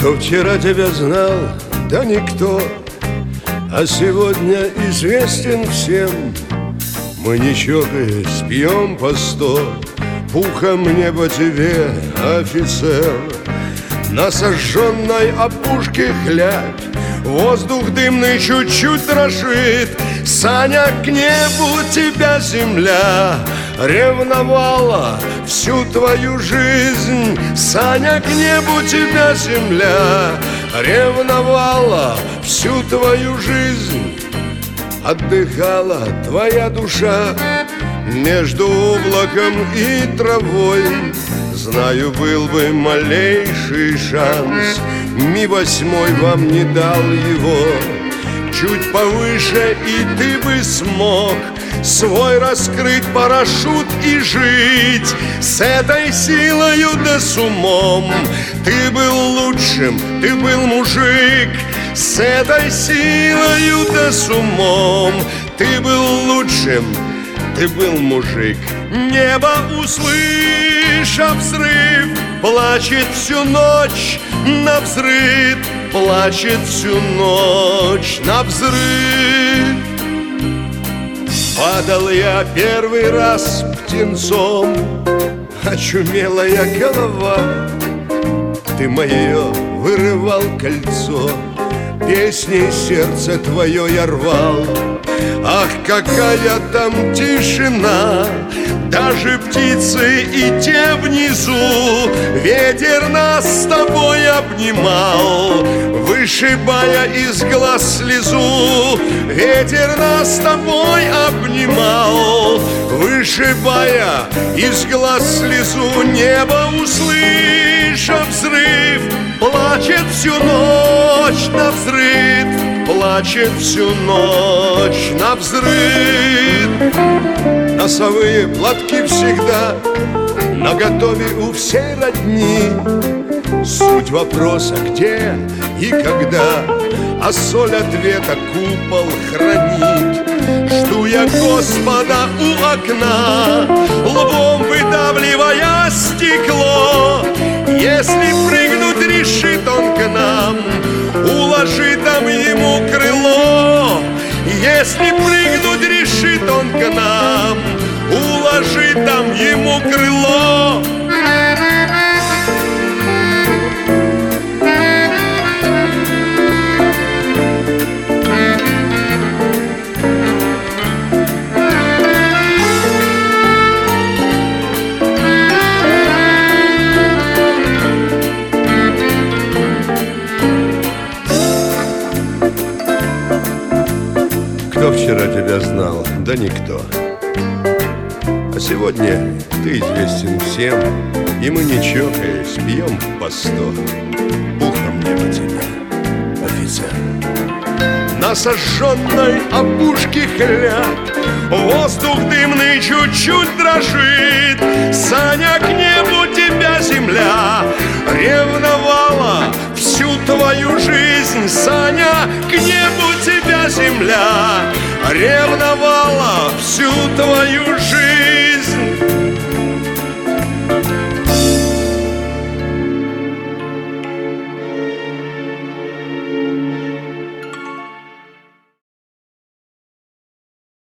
Кто вчера тебя знал, да никто, а сегодня известен всем. Мы не чокаясь пьем по 100, пухом небо тебе, офицер. На сожженной опушке хлябь, воздух дымный чуть-чуть дрожит. Саня, к небу тебя земля ревновала всю твою жизнь. Саня, к небу тебя земля ревновала всю твою жизнь. Отдыхала твоя душа между облаком и травой. Знаю, был бы малейший шанс, Ми-8 вам не дал его. Чуть повыше, и ты бы смог свой раскрыть парашют и жить с этой силою да с умом. Ты был лучшим, ты был мужик, с этой силою да с умом. Ты был лучшим, ты был мужик. Небо, услышав взрыв, плачет всю ночь на взрыв, плачет всю ночь на взрыв. Падал я первый раз птенцом, очумелая голова. Ты мое вырывал кольцо, песней сердце твое я рвал. Ах, какая там тишина, даже птицы и те внизу. Ветер нас с тобой обнимал, вышибая из глаз слезу. Ветер нас с тобой обнимал, вышибая из глаз слезу. Небо, услышав взрыв, плачет всю ночь на взрыв, плачет всю ночь на взрыв. Носовые платки всегда наготове у всей родни. Суть вопроса где и когда, а соль ответа купол хранит. Жду я Господа у окна, лбом выдавливая стекло. Если прыгнуть решит он к нам, уложи там ему крыло. Если прыгнуть решит он к нам, уложи там ему крыло. Кто вчера тебя знал? Да никто. А сегодня ты известен всем, и мы, не чокаясь, пьем по 100. Пухом небо тебя, офицер. На сожженной опушке хлябь, воздух дымный чуть-чуть дрожит. Саня, к небу тебя земля ревновала всю твою жизнь. Саня, к небу тебя земля ревновала всю твою жизнь.